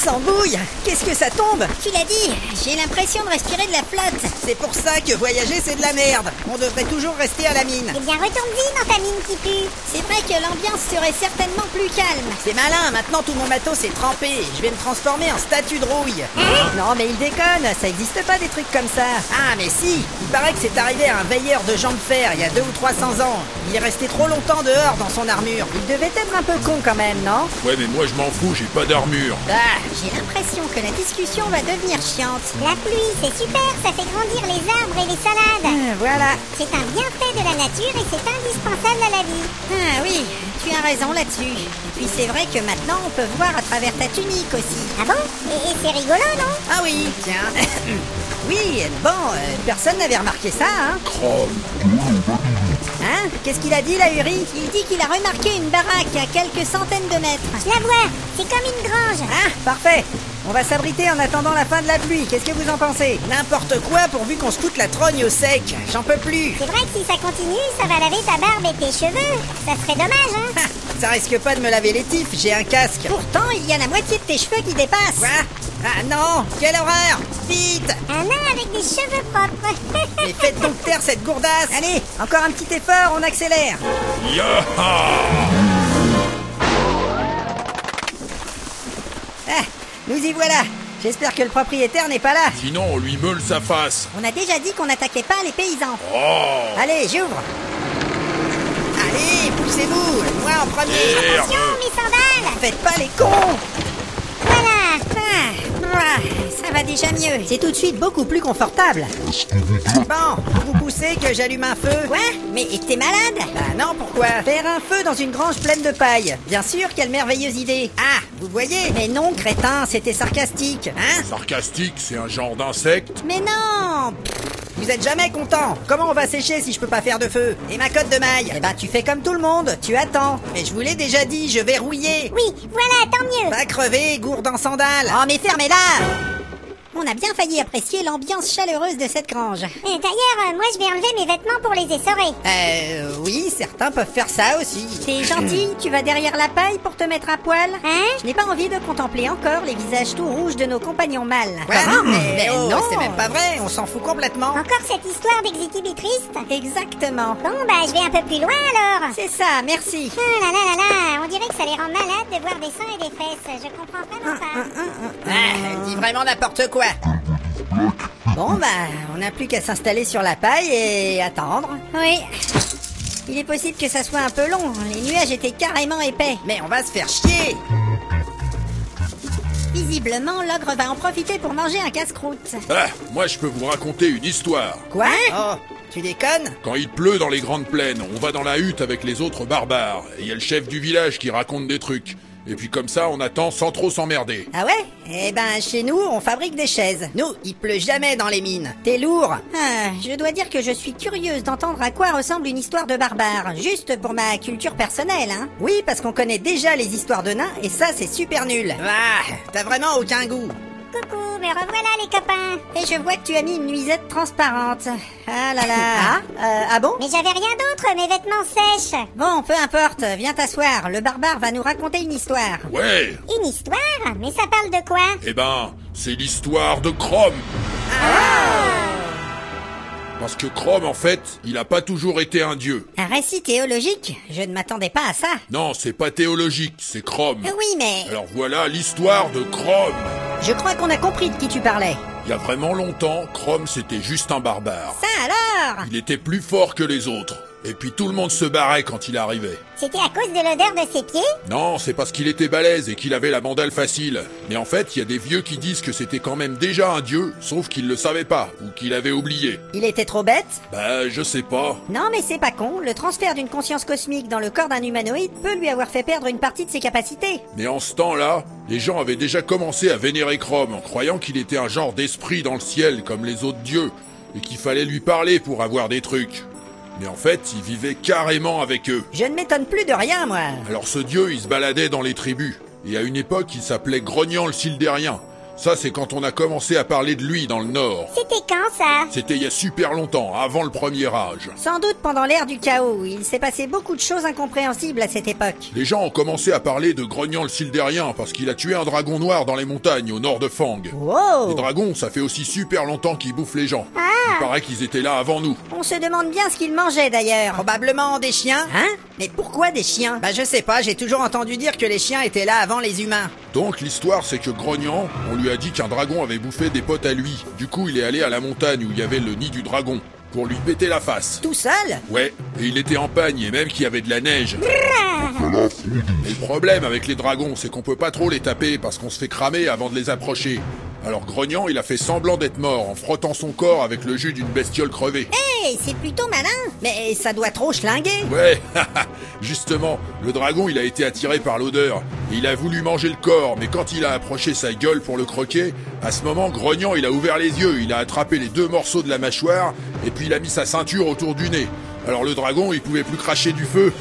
s'embouille. Qu'est-ce que ça tombe? Tu l'as dit, j'ai l'impression de respirer de la flotte. C'est pour ça que voyager c'est de la merde. On devrait toujours rester à la mine. Eh bien, retourne-y dans ta mine qui pue. C'est vrai que l'ambiance serait certainement plus calme. C'est malin, maintenant tout mon matos est trempé. Je vais me transformer en statue de rouille. Hein? Non mais il déconne, ça existe pas des trucs comme ça. Ah mais si, il paraît que c'est arrivé à un veilleur de gens de fer il y a 200 ou 300 ans. Il est resté trop longtemps dehors dans son armure. Il devait être un peu con quand même, non? Ouais, mais moi je m'en fous, j'ai pas d'armure. Ah, J'ai l'impression que la discussion va devenir chiante. La pluie, c'est super, ça fait grandir les arbres et les salades. voilà. C'est un bienfait de la nature et c'est indispensable à la vie. Ah oui, tu as raison là-dessus. Et puis c'est vrai que maintenant on peut voir à travers ta tunique aussi. Ah bon? Et c'est rigolo, non? Ah oui, tiens. Oui, bon, personne n'avait remarqué ça, hein? Chrome. Hein? Qu'est-ce qu'il a dit, la Uri? Il dit qu'il a remarqué une baraque à quelques centaines de mètres. Je la vois, c'est comme une grange. Ah, parfait. On va s'abriter en attendant la fin de la pluie. Qu'est-ce que vous en pensez? N'importe quoi pourvu qu'on se foute la trogne au sec. J'en peux plus. C'est vrai que si ça continue, ça va laver ta barbe et tes cheveux. Ça serait dommage, hein? Ha, ça risque pas de me laver les tifs, j'ai un casque. Pourtant, il y a la moitié de tes cheveux qui dépassent. Quoi? Ah non, quelle horreur! Vite! Un nain avec des cheveux propres. Mais faites donc taire cette gourdasse! Allez, encore un petit effort, on accélère! Yaha! Ah, nous y voilà! J'espère que le propriétaire n'est pas là! Sinon on lui meule sa face. On a déjà dit qu'on n'attaquait pas les paysans. Oh! Allez, j'ouvre! Allez, poussez-vous! Moi en premier! Merde. Attention, mes sandales! Faites pas les cons! Voilà. Ça va déjà mieux. C'est tout de suite beaucoup plus confortable. Bon, vous poussez que j'allume un feu. Quoi? Mais t'es malade? Bah non, pourquoi? Faire un feu dans une grange pleine de paille. Bien sûr, quelle merveilleuse idée. Ah, vous voyez? Mais non, crétin, c'était sarcastique. Hein? Sarcastique, c'est un genre d'insecte. Mais non! Vous êtes jamais content. Comment on va sécher si je peux pas faire de feu? Et ma cotte de maille? Eh ben, tu fais comme tout le monde. Tu attends. Mais je vous l'ai déjà dit, je vais rouiller. Oui, voilà, tant mieux. Va crever, gourde en sandales. Oh, mais fermez-la! On a bien failli apprécier l'ambiance chaleureuse de cette grange. D'ailleurs, moi je vais enlever mes vêtements pour les essorer. Oui, certains peuvent faire ça aussi. T'es gentil, tu vas derrière la paille pour te mettre à poil? Hein? Je n'ai pas envie de contempler encore les visages tout rouges de nos compagnons mâles. Ouais, Mais oh, non, c'est même pas vrai, on s'en fout complètement. Encore cette histoire d'exhibitrice? Exactement. Bon, bah je vais un peu plus loin alors. C'est ça, merci. Ah là là là là, on dirait que ça les rend malades de voir des seins et des fesses. Je comprends vraiment pas. Elle dit vraiment n'importe quoi. Bon bah, on n'a plus qu'à s'installer sur la paille et attendre. Oui. Il est possible que ça soit un peu long, les nuages étaient carrément épais. Mais on va se faire chier. Visiblement, l'ogre va en profiter pour manger un casse-croûte. Ah, moi je peux vous raconter une histoire. Quoi? Oh, tu déconnes? Quand il pleut dans les grandes plaines, on va dans la hutte avec les autres barbares. Et il y a le chef du village qui raconte des trucs. Et puis comme ça, on attend sans trop s'emmerder. Ah ouais? Eh ben, chez nous, on fabrique des chaises. Nous, il pleut jamais dans les mines. T'es lourd. Ah, je dois dire que je suis curieuse d'entendre à quoi ressemble une histoire de barbare. Juste pour ma culture personnelle, hein. Oui, parce qu'on connaît déjà les histoires de nains, et ça, c'est super nul. Ah, t'as vraiment aucun goût. Coucou, me revoilà les copains. Et je vois que tu as mis une nuisette transparente. Ah là là. Ah bon? Mais j'avais rien d'autre, mes vêtements sèches. Bon, peu importe, viens t'asseoir. Le barbare va nous raconter une histoire. Ouais. Une histoire? Mais ça parle de quoi? Eh ben, c'est l'histoire de Chrome. Parce que Chrome, en fait, il a pas toujours été un dieu. Un récit théologique? Je ne m'attendais pas à ça. Non, c'est pas théologique, c'est Chrome. Oui, mais... Alors voilà l'histoire de Chrome. Je crois qu'on a compris de qui tu parlais. Il y a vraiment longtemps, Chrome c'était juste un barbare. Ça alors? Il était plus fort que les autres. Et puis tout le monde se barrait quand il arrivait. C'était à cause de l'odeur de ses pieds? Non, c'est parce qu'il était balèze et qu'il avait la mandale facile. Mais en fait, il y a des vieux qui disent que c'était quand même déjà un dieu, sauf qu'il le savait pas, ou qu'il avait oublié. Il était trop bête? Bah, je sais pas. Non, mais c'est pas con. Le transfert d'une conscience cosmique dans le corps d'un humanoïde peut lui avoir fait perdre une partie de ses capacités. Mais en ce temps-là, les gens avaient déjà commencé à vénérer Chrome en croyant qu'il était un genre d'esprit dans le ciel comme les autres dieux, et qu'il fallait lui parler pour avoir des trucs. Mais en fait, il vivait carrément avec eux. Je ne m'étonne plus de rien, moi. Alors ce dieu, il se baladait dans les tribus. Et à une époque, il s'appelait Grognan le Sildérien. Ça, c'est quand on a commencé à parler de lui dans le Nord. C'était quand ça? C'était il y a super longtemps, avant le premier âge. Sans doute pendant l'ère du chaos. Il s'est passé beaucoup de choses incompréhensibles à cette époque. Les gens ont commencé à parler de Grognan le Sildérien parce qu'il a tué un dragon noir dans les montagnes au nord de Fang. Wow! Les dragons, ça fait aussi super longtemps qu'ils bouffent les gens. Ah. Il paraît qu'ils étaient là avant nous. On se demande bien ce qu'ils mangeaient d'ailleurs. Probablement des chiens. Hein? Mais pourquoi des chiens? Bah je sais pas, j'ai toujours entendu dire que les chiens étaient là avant les humains. Donc l'histoire, c'est que Grognan, on lui a dit qu'un dragon avait bouffé des potes à lui. Du coup, il est allé à la montagne où il y avait le nid du dragon pour lui péter la face. Tout seul? Ouais, et il était en pagne et même qu'il y avait de la neige. Et le problème avec les dragons, c'est qu'on peut pas trop les taper parce qu'on se fait cramer avant de les approcher. Alors Grognan, il a fait semblant d'être mort en frottant son corps avec le jus d'une bestiole crevée. Hey, c'est plutôt malin. Mais ça doit trop schlinguer. Ouais, justement, le dragon, il a été attiré par l'odeur. Et il a voulu manger le corps, mais quand il a approché sa gueule pour le croquer, à ce moment, Grognan, il a ouvert les yeux, il a attrapé les 2 morceaux de la mâchoire, et puis il a mis sa ceinture autour du nez. Alors le dragon, il pouvait plus cracher du feu.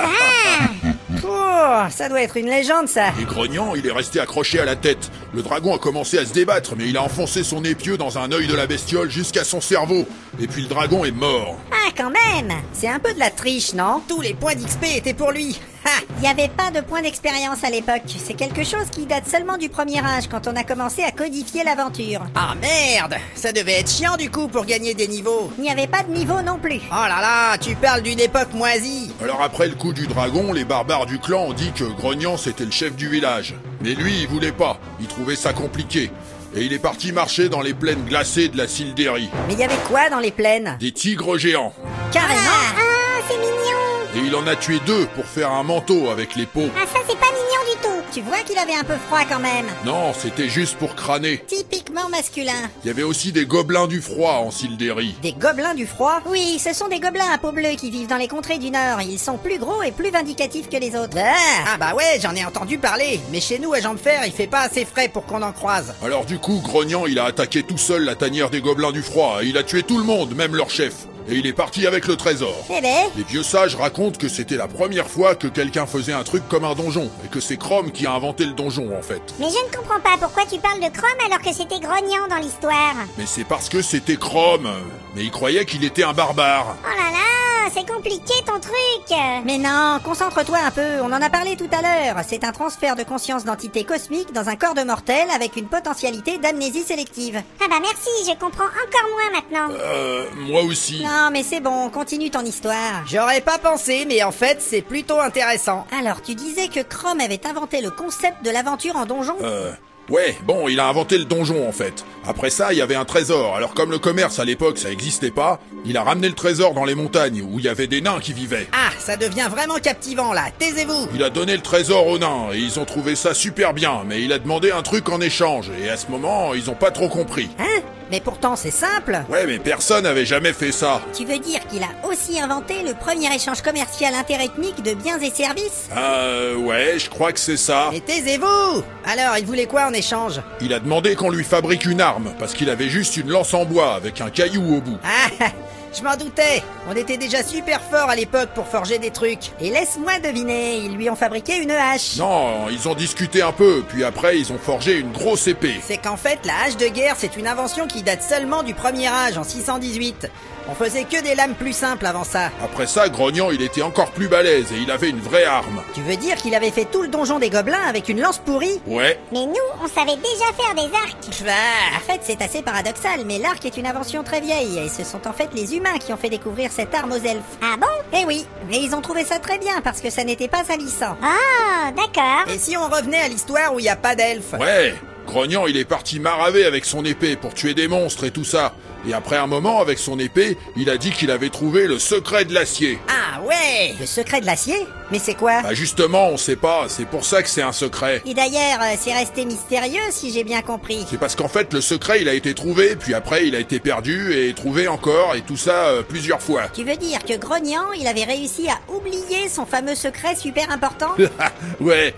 Oh, ça doit être une légende ça. Et Grognan, il est resté accroché à la tête. Le dragon a commencé à se débattre, mais il a enfoncé son épieu dans un œil de la bestiole jusqu'à son cerveau. Et puis le dragon est mort. Ah, quand même. C'est un peu de la triche, non? Tous les points d'XP étaient pour lui. Ha! Il n'y avait pas de point d'expérience à l'époque. C'est quelque chose qui date seulement du premier âge, quand on a commencé à codifier l'aventure. Ah merde! Ça devait être chiant du coup pour gagner des niveaux. Il n'y avait pas de niveau non plus. Oh là là, tu parles d'une époque moisie. Alors après le coup du dragon, les barbares du clan ont dit que Grognan c'était le chef du village. Mais lui, il voulait pas. Il trouvait ça compliqué. Et il est parti marcher dans les plaines glacées de la Sildérie. Mais il y avait quoi dans les plaines? Des tigres géants. Carrément! Ah, c'est mignon. Et il en a tué 2 pour faire un manteau avec les peaux. Ah, ça c'est pas mignon du tout. Tu vois qu'il avait un peu froid quand même. Non, c'était juste pour crâner. Typiquement masculin. Il y avait aussi des gobelins du froid en Sildérie. Des gobelins du froid? Oui, ce sont des gobelins à peau bleue qui vivent dans les contrées du Nord. Ils sont plus gros et plus vindicatifs que les autres. Ah bah ouais, j'en ai entendu parler. Mais chez nous, à Jean de Fer, il fait pas assez frais pour qu'on en croise. Alors du coup, Grognan, il a attaqué tout seul la tanière des gobelins du froid. Et il a tué tout le monde, même leur chef. Et il est parti avec le trésor. Eh ben, Les vieux sages racontent que c'était la première fois que quelqu'un faisait un truc comme un donjon. Et que c'est Chrome qui a inventé le donjon, en fait. mais je ne comprends pas pourquoi tu parles de Chrome alors que c'était Grognan dans l'histoire. Mais c'est parce que c'était Chrome. Mais il croyait qu'il était un barbare. Oh là là, c'est compliqué ton truc. Mais non, concentre-toi un peu, on en a parlé tout à l'heure. C'est un transfert de conscience d'entité cosmique dans un corps de mortel avec une potentialité d'amnésie sélective. Ah bah merci, je comprends encore moins maintenant. Moi aussi. Non, mais c'est bon, continue ton histoire. J'aurais pas pensé, mais en fait, c'est plutôt intéressant. Alors, tu disais que Chrome avait inventé le concept de l'aventure en donjon? Ouais, bon, il a inventé le donjon en fait. Après ça, il y avait un trésor. Alors comme le commerce à l'époque, ça existait pas, il a ramené le trésor dans les montagnes où il y avait des nains qui vivaient. Ah, ça devient vraiment captivant là. Taisez-vous. Il a donné le trésor aux nains et ils ont trouvé ça super bien, mais il a demandé un truc en échange et à ce moment, ils ont pas trop compris. Hein? Mais pourtant, c'est simple. Ouais, mais personne avait jamais fait ça. Tu veux dire qu'il a aussi inventé le premier échange commercial interethnique de biens et services? Ouais, je crois que c'est ça. Mais taisez-vous. Alors, il voulait quoi en échange? Il a demandé qu'on lui fabrique une arme parce qu'il avait juste une lance en bois avec un caillou au bout. Ah, je m'en doutais. On était déjà super fort à l'époque pour forger des trucs. Et laisse-moi deviner, ils lui ont fabriqué une hache. Non, ils ont discuté un peu, puis après ils ont forgé une grosse épée. C'est qu'en fait, la hache de guerre, c'est une invention qui date seulement du premier âge, en 618. On faisait que des lames plus simples avant ça. Après ça, Grognan, il était encore plus balèze et il avait une vraie arme. Tu veux dire qu'il avait fait tout le donjon des gobelins avec une lance pourrie? Ouais. Mais nous, on savait déjà faire des arcs. En fait, c'est assez paradoxal, mais l'arc est une invention très vieille, et ce sont en fait les humains qui ont fait découvrir cette arme aux elfes. Ah bon? Eh oui, mais ils ont trouvé ça très bien parce que ça n'était pas salissant. Ah, d'accord. Et si on revenait à l'histoire où il n'y a pas d'elfes? Ouais. Grognan, il est parti maraver avec son épée pour tuer des monstres et tout ça. Et après un moment, avec son épée, il a dit qu'il avait trouvé le secret de l'acier. Ah ouais! Le secret de l'acier? Mais c'est quoi? Bah justement, on sait pas, c'est pour ça que c'est un secret. Et d'ailleurs, c'est resté mystérieux si j'ai bien compris. C'est parce qu'en fait, le secret, il a été trouvé, puis après, il a été perdu et trouvé encore, et tout ça plusieurs fois. Tu veux dire que Grognan, il avait réussi à oublier son fameux secret super important? Ouais.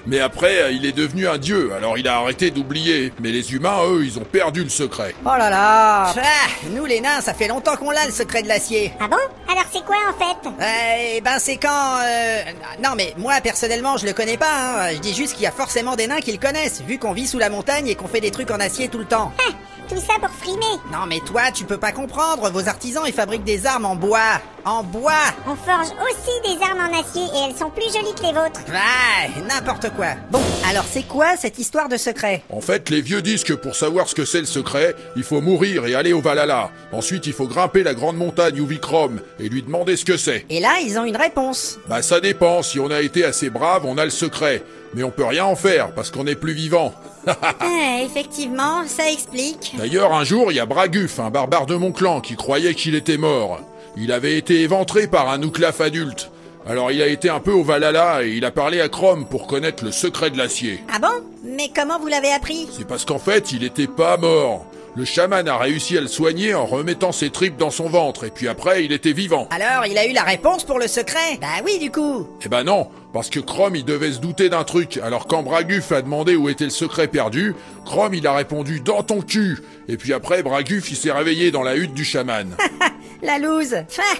Mais après, il est devenu un dieu, alors il a arrêté d'oublier. Mais les humains, eux, ils ont perdu le secret. Oh là là. Nous les nains, ça fait longtemps qu'on l'a le secret de l'acier. Ah bon? Alors c'est quoi en fait? Eh ben c'est quand... Non mais moi personnellement je le connais pas, hein. Je dis juste qu'il y a forcément des nains qui le connaissent, vu qu'on vit sous la montagne et qu'on fait des trucs en acier tout le temps. Ah, tout ça pour frimer. Non mais toi tu peux pas comprendre, vos artisans ils fabriquent des armes en bois. En bois. On forge aussi des armes en acier et elles sont plus jolies que les vôtres. N'importe quoi. Bon, alors c'est quoi cette histoire de secret? En fait, les vieux disent que pour savoir ce que c'est le secret, il faut mourir et aller au Valhalla. Ensuite, il faut grimper la grande montagne Uvikrom et lui demander ce que c'est. Et là ils ont une réponse. Bah ça dépend, si on a été assez brave, on a le secret. Mais on peut rien en faire, parce qu'on est plus vivant. Effectivement, ça explique. D'ailleurs, un jour, il y a Braguf, un barbare de mon clan, qui croyait qu'il était mort. Il avait été éventré par un Ouklaf adulte. Alors il a été un peu au Valhalla et il a parlé à Chrome pour connaître le secret de l'acier. Ah bon? Mais comment vous l'avez appris? C'est parce qu'en fait, il était pas mort. Le chaman a réussi à le soigner en remettant ses tripes dans son ventre, et puis après, il était vivant. Alors il a eu la réponse pour le secret? Bah oui du coup. Eh ben non, parce que Chrome, il devait se douter d'un truc. Alors quand Braguf a demandé où était le secret perdu, Chrome, il a répondu « dans ton cul ». Et puis après, Braguf, il s'est réveillé dans la hutte du chaman. La loose.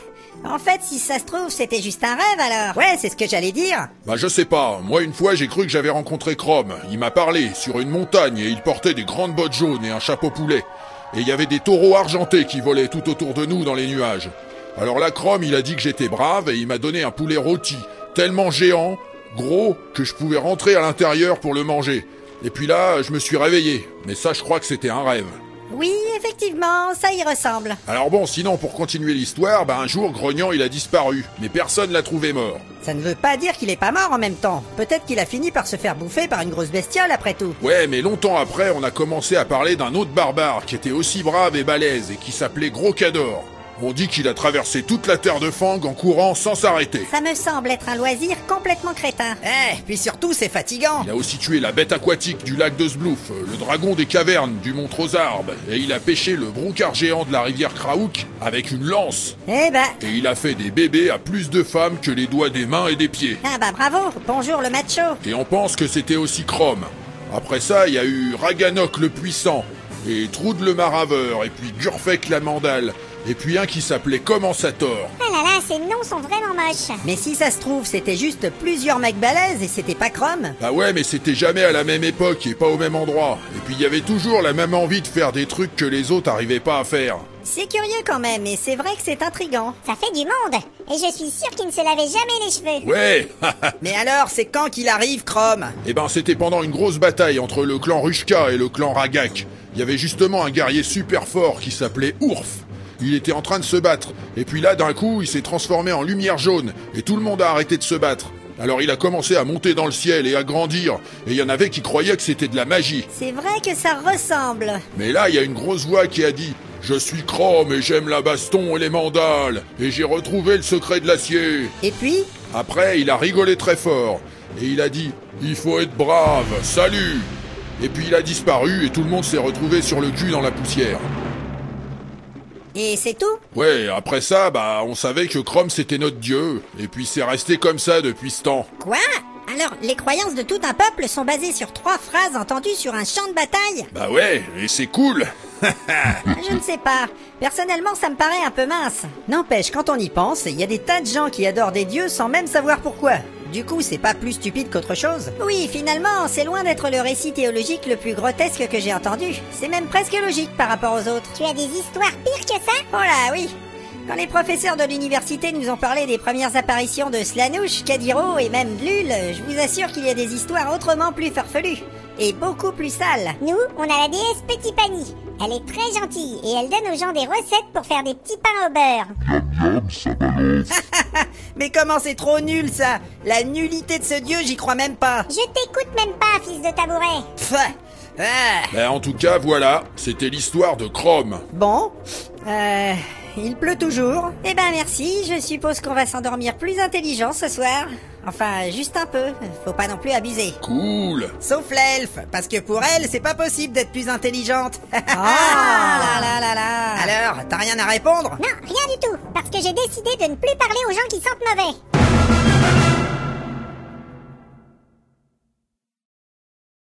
En fait, si ça se trouve, c'était juste un rêve alors. Ouais, c'est ce que j'allais dire. Bah je sais pas, moi une fois j'ai cru que j'avais rencontré Chrome. Il m'a parlé sur une montagne et il portait des grandes bottes jaunes et un chapeau poulet. Et il y avait des taureaux argentés qui volaient tout autour de nous dans les nuages. Alors là Chrome il a dit que j'étais brave et il m'a donné un poulet rôti, tellement géant, gros, que je pouvais rentrer à l'intérieur pour le manger. Et puis là, je me suis réveillé. Mais ça je crois que c'était un rêve. Oui, effectivement, ça y ressemble. Alors bon, sinon pour continuer l'histoire, un jour Grognan il a disparu, mais personne l'a trouvé mort. Ça ne veut pas dire qu'il est pas mort en même temps. Peut-être qu'il a fini par se faire bouffer par une grosse bestiole après tout. Ouais, mais longtemps après, on a commencé à parler d'un autre barbare qui était aussi brave et balèze et qui s'appelait Gros Cador. On dit qu'il a traversé toute la terre de Fang en courant sans s'arrêter. Ça me semble être un loisir complètement crétin. Puis surtout c'est fatigant. Il a aussi tué la bête aquatique du lac de Sblouf, le dragon des cavernes du mont Trozarbe, et il a pêché le broucard géant de la rivière Kraouk avec une lance. Et il a fait des bébés à plus de femmes que les doigts des mains et des pieds. Bravo, bonjour le macho. Et on pense que c'était aussi Chrome. Après ça, il y a eu Raganok le puissant, et Troud le maraveur, et puis Gurfek la mandale, et puis un qui s'appelait Commensator. Ah là là, ces noms sont vraiment moches. Mais si ça se trouve, c'était juste plusieurs mecs balèzes et c'était pas Chrome. Bah ouais, mais c'était jamais à la même époque et pas au même endroit. Et puis il y avait toujours la même envie de faire des trucs que les autres arrivaient pas à faire. C'est curieux quand même, et c'est vrai que c'est intriguant. Ça fait du monde. Et je suis sûr qu'il ne se lavait jamais les cheveux. Ouais. Mais alors, c'est quand qu'il arrive, Chrome? Eh ben c'était pendant une grosse bataille entre le clan Rushka et le clan Ragak. Il y avait justement un guerrier super fort qui s'appelait Ourf. Il était en train de se battre, et puis là, d'un coup, il s'est transformé en lumière jaune, et tout le monde a arrêté de se battre. Alors il a commencé à monter dans le ciel et à grandir, et il y en avait qui croyaient que c'était de la magie. C'est vrai que ça ressemble. Mais là, il y a une grosse voix qui a dit « Je suis Chrome et j'aime la baston et les mandales, et j'ai retrouvé le secret de l'acier. » Et puis? Après, il a rigolé très fort, et il a dit « Il faut être brave, salut !» Et puis il a disparu, et tout le monde s'est retrouvé sur le cul dans la poussière. Et c'est tout? Ouais, après ça, on savait que Chrome c'était notre dieu, et puis c'est resté comme ça depuis ce temps. Quoi? Alors, les croyances de tout un peuple sont basées sur 3 phrases entendues sur un champ de bataille? Bah ouais, et c'est cool. Je ne sais pas. Personnellement, ça me paraît un peu mince. N'empêche, quand on y pense, il y a des tas de gens qui adorent des dieux sans même savoir pourquoi. Du coup, c'est pas plus stupide qu'autre chose? Oui, finalement, c'est loin d'être le récit théologique le plus grotesque que j'ai entendu. C'est même presque logique par rapport aux autres. Tu as des histoires pires que ça? Oh là, oui. Quand les professeurs de l'université nous ont parlé des premières apparitions de Slanouche, Kadiro et même Lul, je vous assure qu'il y a des histoires autrement plus farfelues. Et beaucoup plus sales. Nous, on a la déesse Petit Pani. Elle est très gentille et elle donne aux gens des recettes pour faire des petits pains au beurre. Miam miam, ça balance. Mais comment c'est trop nul ça? La nullité de ce dieu, j'y crois même pas. Je t'écoute même pas, fils de tabouret. En tout cas, voilà, c'était l'histoire de Chrome. Bon, il pleut toujours. Eh ben merci, je suppose qu'on va s'endormir plus intelligent ce soir. Enfin, juste un peu, faut pas non plus abuser. Cool. Sauf l'elfe, parce que pour elle, c'est pas possible d'être plus intelligente. Ah là là là. Alors, t'as rien à répondre? Non, rien du tout, parce que j'ai décidé de ne plus parler aux gens qui sentent mauvais.